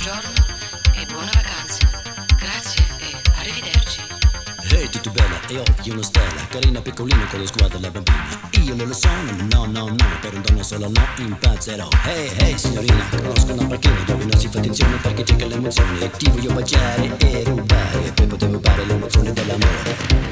buongiorno e buone vacanze. Grazie e arrivederci. Ehi titubella, e occhi una stella, carina piccolina con lo sguardo alla bambina. Io non lo sono, no, no, no, per un dono solo no, impazzerò. Ehi, ehi signorina, conosco una panchina dove non si fa attenzione perché c'è che l'emozione. E ti voglio baciare e rubare, e poi potevo rubare l'emozione dell'amore.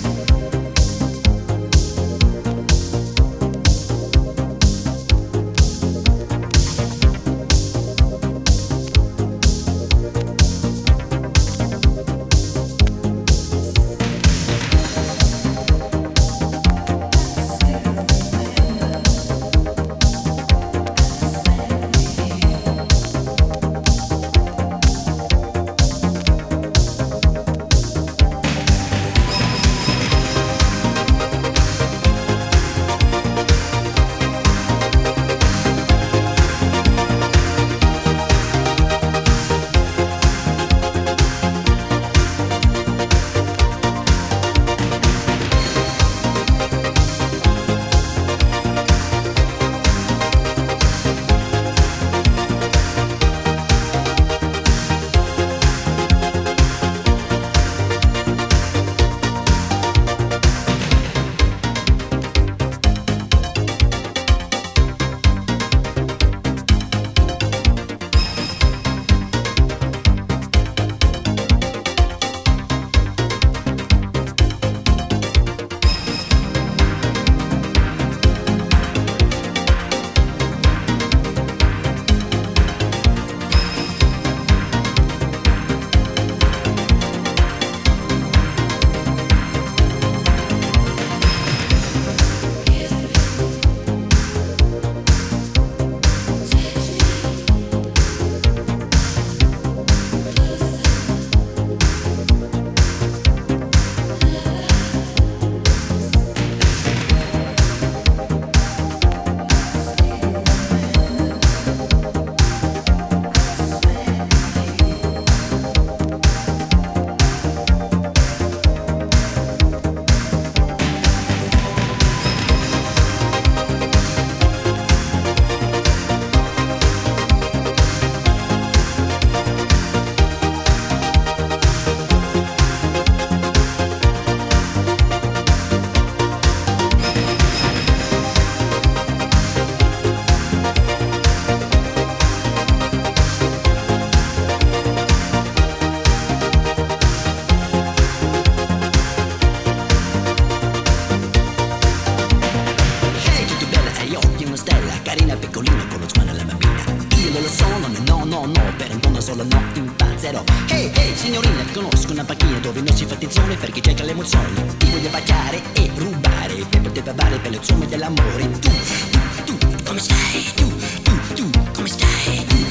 Carina piccolina con lo sguardo alla bambina. Io non lo sono, no, no, no, per un dono solo no, impazzerò. Ehi, ehi, signorina, conosco una panchina dove non si fa attenzione perché cerca l'emozione. Ti voglio baciare e rubare per poter bavare per le somme dell'amore. Tu, come stai? Tu, come stai?